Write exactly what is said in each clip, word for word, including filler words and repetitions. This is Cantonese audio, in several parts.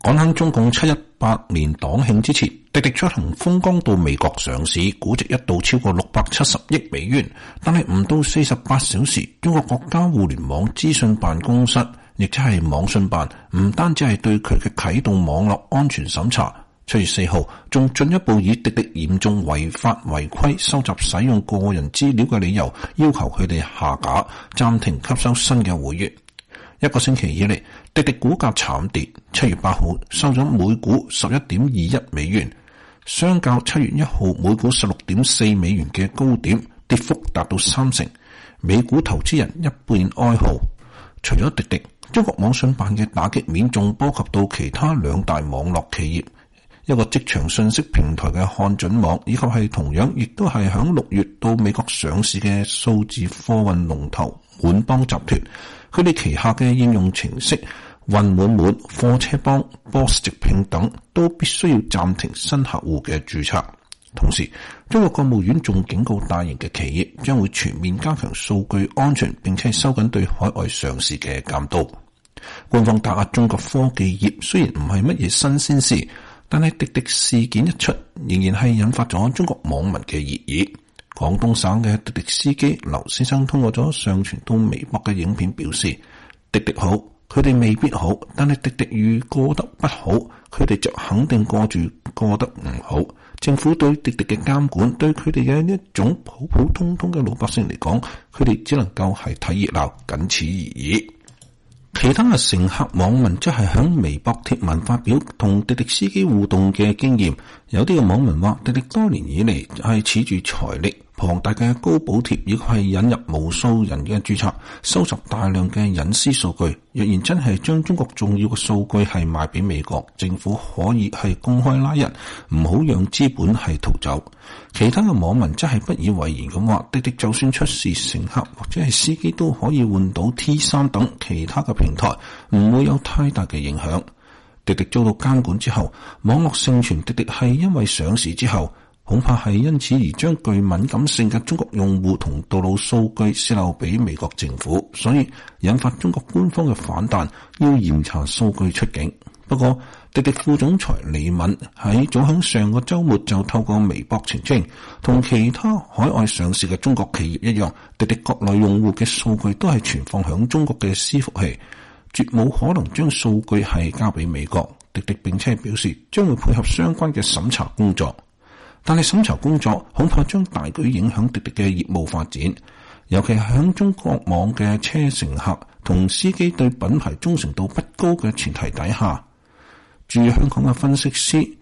趕喺中共七一百年黨慶之前，滴滴出行風光到美國上市，估值一度超過六百七十億美元。但係唔到四十八小時，中國國家互聯網資訊辦公室，亦即係網信辦，唔單止係對佢嘅啟動網絡安全審查，七月四號仲進一步以滴滴嚴重違法違規收集使用個人資料嘅理由，要求佢哋下架，暫停吸收新嘅會員。一個星期以嚟，滴滴股價慘跌，七月八號收咗每股十一點二一美元，相較七月一號每股十六點四美元嘅高點，跌幅達到三成。美股投資人一片哀號。除咗滴滴，中國網信辦嘅打擊面仲波及到其他兩大網絡企業，一個職場信息平台嘅看準網，以及係同樣亦都係響六月到美國上市嘅數字貨運龍頭滿幫集團。佢哋旗下嘅應用程式運滿滿、貨車幫、Boss 直聘等都必須要暫停新客戶嘅註冊。同時，中國國務院仲警告大型嘅企業將會全面加強數據安全，並且收緊對海外上市嘅監督。官方打壓中國科技業雖然唔係乜嘢新鮮事，但係滴滴事件一出，仍然係引發咗中國網民嘅熱議。廣東省嘅滴滴司機劉先生通過咗上傳到微博嘅影片表示，滴滴好，佢哋未必好，但係滴滴如過得不好，佢哋就肯定過住過得唔好。政府對滴滴嘅監管，對佢哋嘅一種普普通通嘅老百姓嚟講，佢哋只能夠係睇熱鬧，僅此而已。其他嘅乘客網民則係響微博貼文發表同滴滴司機互動嘅經驗。有啲嘅網民話，滴滴多年以嚟係恃住財力龐大嘅高補貼，亦係引入無數人嘅註冊，收集大量嘅隱私數據。若然真係將中國重要嘅數據係賣俾美國政府，可以係公開拉人，唔好讓資本係逃走。其他嘅網民真係不以為然咁話，滴滴就算出事，乘客或者係司機都可以換到 T 三 等其他嘅平台，唔會有太大嘅影響。滴滴遭到監管之後，網絡盛傳滴滴係因為上市之後，恐怕係因此而將具敏感性嘅中國用戶同道路數據洩漏俾美國政府，所以引發中國官方嘅反彈，要嚴查數據出境。不過，滴滴副總裁李敏喺早響上個週末就透過微博澄清，同其他海外上市嘅中國企業一樣，滴滴國內用戶嘅數據都係存放響中國嘅伺服器，絕冇可能將數據係交俾美國。滴滴並且表示將會配合相關嘅審查工作，但係審查工作恐怕將大舉影響滴滴嘅業務發展，尤其係響中國網嘅車乘客同司機對品牌忠誠度不高嘅前提底下。駐香港嘅分析師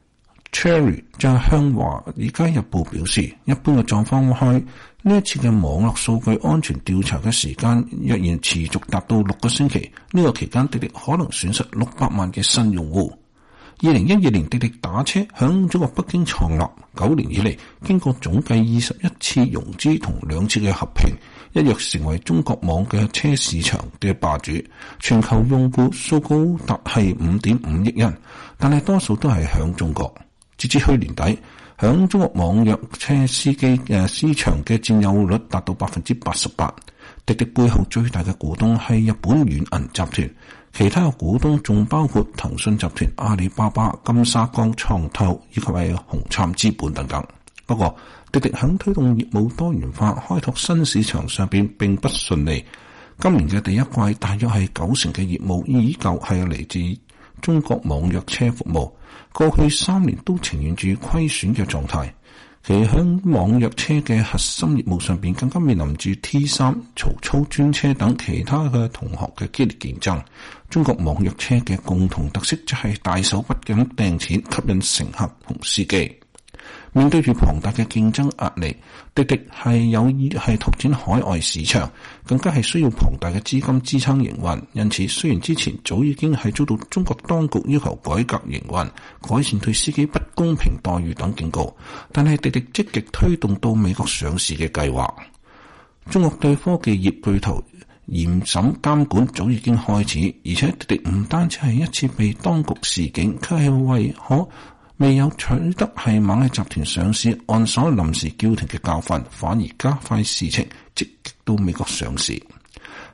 Cherry 就向華爾街日報表示，一般嘅狀況下，呢一次嘅網絡數據安全調查嘅時間若然持續達到六個星期，呢、這個期間滴滴可能損失六百萬嘅新用戶。二零一二年滴滴打車響中國北京創立，九年以嚟經過總計二十一次融資同兩次嘅合併，一躍成為中國網嘅車市場嘅霸主，全球用戶數高達係五點五億人，但係多數都係響中國。截至去年底，響中國網約車司機嘅市場嘅佔有率達到百分之八十八。滴滴背後最大嘅股東係日本軟銀集團，其他嘅股東仲包括騰訊集團、阿里巴巴、金沙江創投以及係紅杉資本等等。不過，滴滴響推動業務多元化、開拓新市場上邊並不順利。今年嘅第一季，大約係九成嘅業務依舊係嚟自中國網約車服務，過去三年都呈現住虧損嘅狀態。其響網約車嘅核心業務上邊，更加面臨住 T 三、曹操專車等其他嘅同行嘅激烈競爭。中國網約車嘅共同特色就係大手筆咁掟錢，吸引乘客同司機。面對住龐大嘅競爭壓力，滴滴係有意係拓展海外市場，更加係需要龐大嘅資金支撐營運。因此，雖然之前早已經係遭到中國當局要求改革營運、改善對司機不公平待遇等警告，但係滴滴積極推動到美國上市嘅計劃。中國對科技業巨頭嚴審監管早已經開始，而且滴滴唔單止係一次被當局示警，佢係為可未有取得係螞蟻集團上市案所臨時叫停嘅教訓，反而加快事情，積極到美國上市。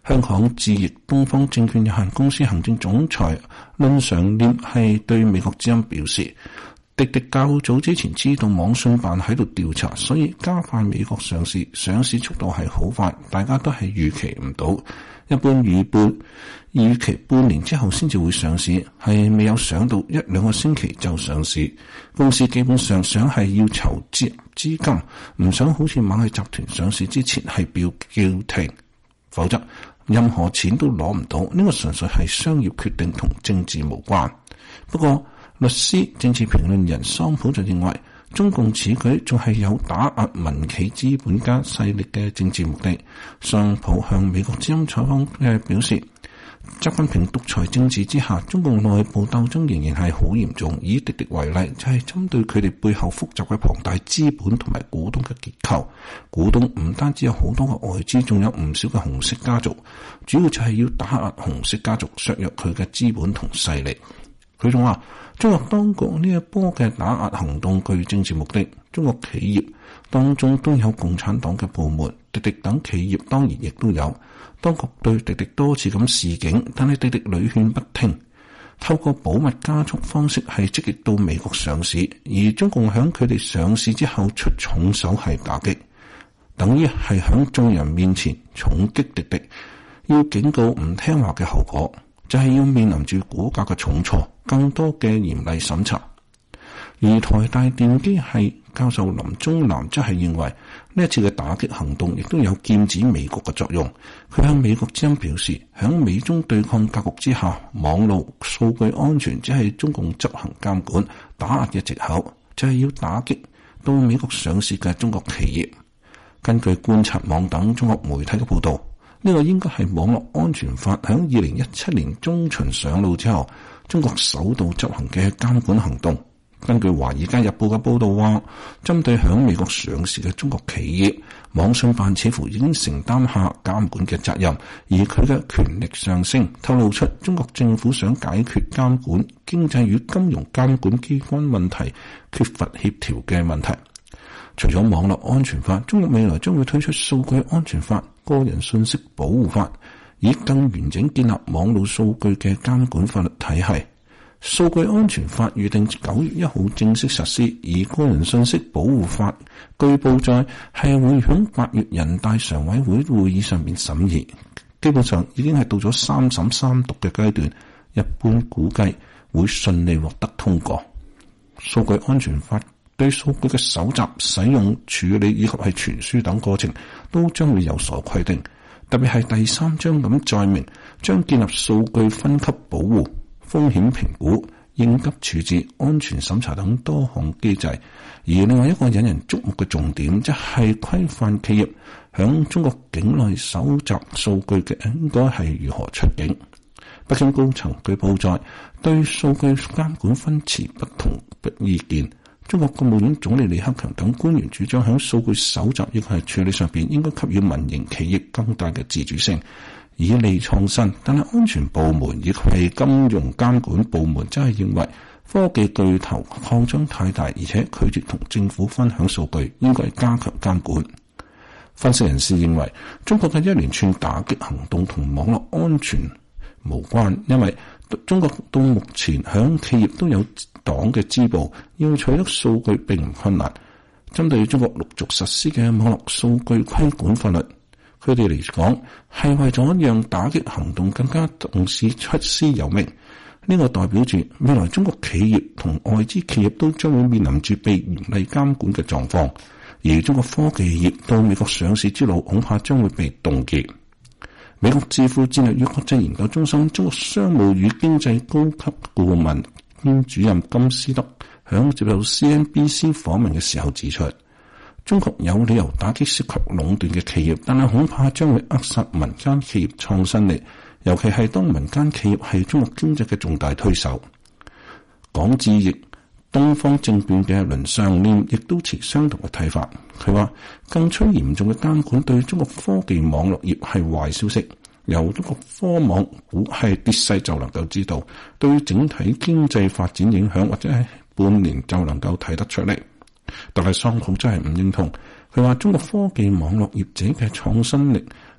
香港智易東方證券有限公司行政總裁倫常念係對美國之音表示，滴滴較早之前知道網信辦喺度調查，所以加快美國上市，上市速度係好快，大家都係預期唔到，一般預半預期半年之後先至會上市，係未有想到一兩個星期就上市。公司基本上想係要籌資資金，唔想好似螞蟻集團上市之前係表叫停，否則任何錢都攞唔到。呢個純粹係商業決定，同政治無關。不過律師、政治評論人桑普就認為，中共此舉仲係有打壓民企資本家勢力嘅政治目的。桑普向美國之音採訪嘅表示，習近平獨裁政治之下，中共內部鬥爭仍然係好嚴重。以滴滴為例，就係針對佢哋背後複雜嘅龐大資本同埋股東嘅結構。股東唔單止有好多嘅外資，仲有唔少嘅紅色家族，主要就係要打壓紅色家族，削弱佢嘅資本同勢力。佢仲話，中國當局呢一波嘅打壓行動具政治目的。中國企業當中都有共產黨嘅部門，滴滴等企業當然亦都有。當局對滴滴多次咁示警，但係滴滴屢勸不聽，透過保密加速方式係積極到美國上市，而中共響佢哋上市之後出重手係打擊，等於係響眾人面前重擊滴滴，要警告唔聽話嘅後果，就係要面臨住股價嘅重挫，更多嘅嚴厲審查。而台大電機系教授林宗南則係認為，呢一次嘅打擊行動亦都有劍指美國嘅作用。佢向美國之音表示，響美中對抗格局之下，網絡數據安全只係中共執行監管打壓嘅藉口，就係要打擊到美國上市嘅中國企業。根據觀察網等中國媒體嘅報道，呢個應該係網絡安全法響二零一七年中旬上路之後，中國首度執行嘅監管行動。根據《華爾街日報》嘅報道話，針對響美國上市嘅中國企業，網信辦似乎已經承擔下監管嘅責任，而佢嘅權力上升，透露出中國政府想解決監管經濟與金融監管機關問題缺乏協調嘅問題。除咗網絡安全法，中國未來將會推出數據安全法、個人信息保護法，以更完整建立網絡數據嘅監管法律體系。數據安全法預定九月一號正式實施，而個人信息保護法據報在係會響八月人大常委會會議上面審議，基本上已經係到咗三審三讀嘅階段，一般估計會順利獲得通過。數據安全法對數據嘅搜集、使用、處理以及係傳輸等過程都將會有所規定，特別係第三章咁載明，將建立數據分級保護、風險評估、應急處置、安全審查等多項機制。而另外一個引人矚目嘅重點，即係規範企業響中國境內搜集數據嘅應該係如何出境。北京高層據報在對數據監管分持不同意見。中國國務院總理李克強等官員主張響數據搜集亦係處理上邊應該給予民營企業更大嘅自主性，以利創新。但係安全部門亦係金融監管部門真係認為科技巨頭擴張太大，而且拒絕同政府分享數據，應該係加強監管。分析人士認為，中國嘅一連串打擊行動同網絡安全無關，因為中國到目前響企業都有黨嘅支部，要取得數據並唔困難。針對中國陸續實施嘅網絡數據規管法律，佢哋嚟講係為咗讓打擊行動更加重視出師有名。呢、這個代表住未來中國企業同外資企業都將會面臨住被嚴厲監管嘅狀況，而中國科技業到美國上市之路恐怕將會被凍結。美國智庫戰略與國際研究中心中國商務與經濟高級顧問兼主任金斯德響接受 C N B C 訪問嘅時候指出，中國有理由打擊涉及壟斷嘅企業，但係恐怕將會扼殺民間企業創新力，尤其係當民間企業係中國經濟嘅重大推手。港智易東方證券嘅倫常念亦都持相同嘅睇法。佢話更趨嚴重嘅監管對中國科技網絡業係壞消息，由中國科網股係跌勢就能夠知道，對於整體經濟發展影響或者係半年就能夠睇得出嚟。但係桑普真係唔認同，佢話中國科技網絡業者嘅創新力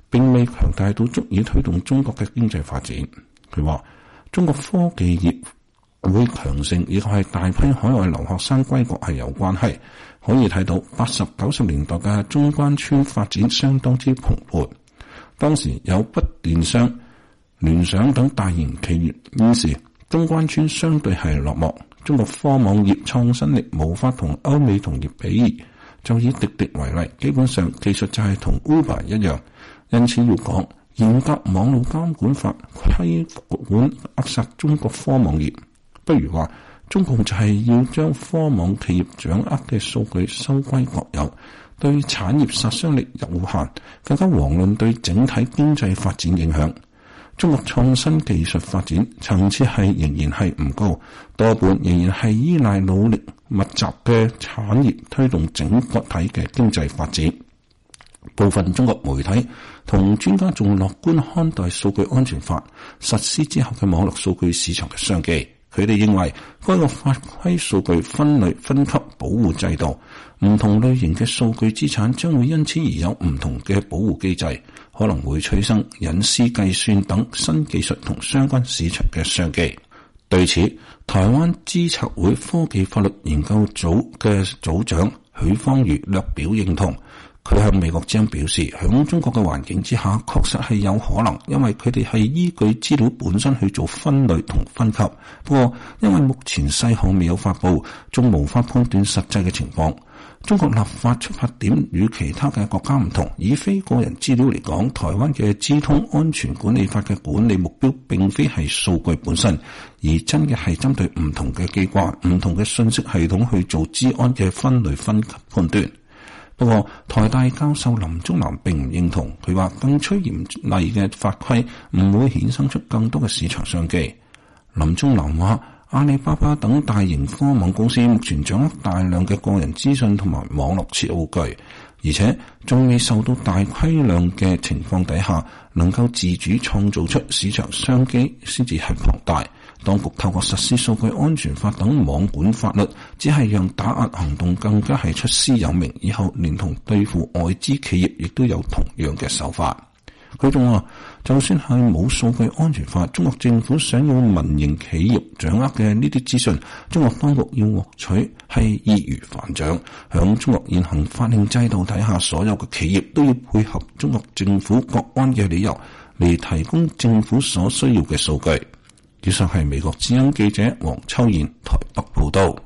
並未強大到足以推動中國嘅經濟發展。佢話中國科技業會強盛，亦係大批海外留學生歸國係有關係。可以睇到八十九十年代嘅中關村發展相當之蓬勃，當時有不電商、聯想等大型企業，現時中關村相對係落寞。中國科網業創新力無法同歐美同業比擬，就以滴滴為例，基本上技術就係同 Uber 一樣，因此要講嚴格網絡監管法規管扼殺中國科網業，不如話中共就係要將科網企業掌握嘅數據收歸國有，對產業殺傷力有限，更加遑論對整體經濟發展影響。中國創新技術發展層次係仍然係唔高，多半仍然係依賴努力密集嘅產業推動整個體嘅經濟發展。部分中國媒體同專家仲樂觀看待數據安全法實施之後嘅網絡數據市場嘅商機。佢哋認為該個法規數據分類分級保護制度，唔同類型嘅數據資產將會因此而有唔同嘅保護機制，可能會催生隱私計算等新技術同相關市場嘅商機。對此，台灣資策會科技法律研究組嘅組長許方瑜略表認同。佢向美國之音表示，響中國嘅環境之下，確實係有可能，因為佢哋係依據資料本身去做分類同分級。不過，因為目前細項未有發布，仲無法判斷實際嘅情況。中國立法出發點與其他嘅國家唔同，以非個人資料嚟講，台灣嘅資通安全管理法嘅管理目標並非係數據本身，而真嘅係針對唔同嘅機關、唔同嘅信息系統去做資安嘅分類分級判斷。不過，台大教授林宗南並唔認同，佢話更趨嚴厲嘅法規唔會衍生出更多嘅市場商機。林宗南話，阿里巴巴等大型科網公司目前掌握大量嘅個人資訊同埋網絡數據，而且仲未受到大規量嘅情況底下，能夠自主創造出市場商機先至係龐大。當局透過實施數據安全法等網管法律，只係讓打壓行動更加係出師有名，以後連同對付外資企業亦都有同樣嘅手法。佢仲話，就算係冇數據安全法，中國政府想要民營企業掌握嘅呢啲資訊，中國當局要獲取係易如反掌。響中國現行法令制度底下，所有嘅企業都要配合中國政府國安嘅理由嚟提供政府所需要嘅數據。以上係美國之音記者黃秋燕台北報道。